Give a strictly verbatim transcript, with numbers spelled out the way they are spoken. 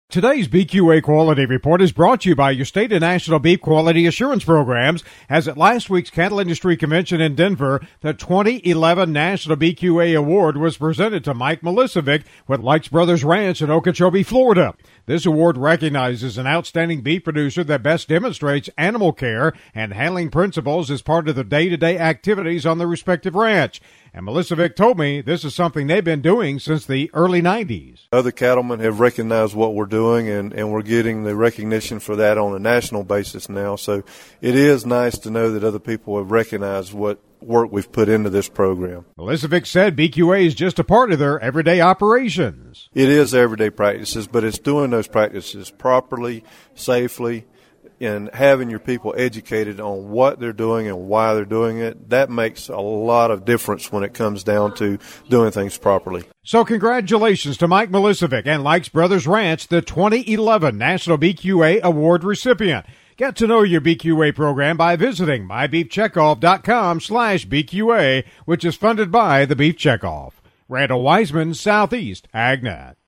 Today's B Q A Quality Report is brought to you by your state and national beef quality assurance programs. As at last week's Cattle Industry Convention in Denver, the twenty eleven National B Q A Award was presented to Mike Milicevic with Likes Brothers Ranch in Okeechobee, Florida. This award recognizes an outstanding beef producer that best demonstrates animal care and handling principles as part of their day-to-day activities on their respective ranch. And Milicevic told me this is something they've been doing since the early nineties. Other cattlemen have recognized what we're doing, and, and we're getting the recognition for that on a national basis now. So it is nice to know that other people have recognized what work we've put into this program. Milicevic said B Q A is just a part of their everyday operations. It is everyday practices, but it's doing those practices properly, safely, and having your people educated on what they're doing and why they're doing it. That makes a lot of difference when it comes down to doing things properly. So congratulations to Mike Milicevic and Likes Brothers Ranch, the twenty eleven National B Q A Award recipient. Get to know your B Q A program by visiting my beef checkoff dot com slash B Q A, which is funded by the Beef Checkoff. Randall Wiseman, Southeast AgNet.